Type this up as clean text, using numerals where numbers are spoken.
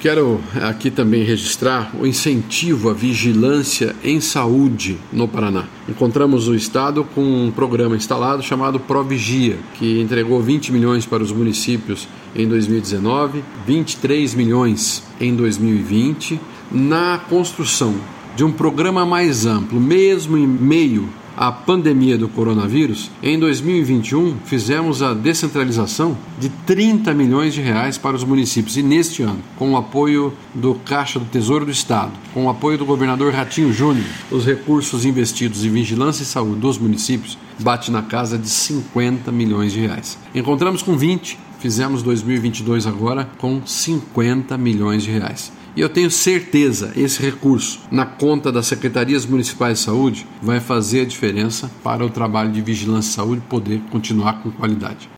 Quero aqui também registrar o incentivo à vigilância em saúde no Paraná. Encontramos o Estado com um programa instalado chamado Provigia, que entregou 20 milhões para os municípios em 2019, 23 milhões em 2020, na construção de um programa mais amplo, mesmo em meio à pandemia do coronavírus. Em 2021, fizemos a descentralização de 30 milhões de reais para os municípios. E neste ano, com o apoio do Caixa do Tesouro do Estado, com o apoio do governador Ratinho Júnior, os recursos investidos em vigilância e saúde dos municípios bate na casa de 50 milhões de reais. Encontramos com 20, fizemos 2022 agora com 50 milhões de reais. E eu tenho certeza, esse recurso na conta das secretarias municipais de saúde vai fazer a diferença para o trabalho de vigilância e saúde poder continuar com qualidade.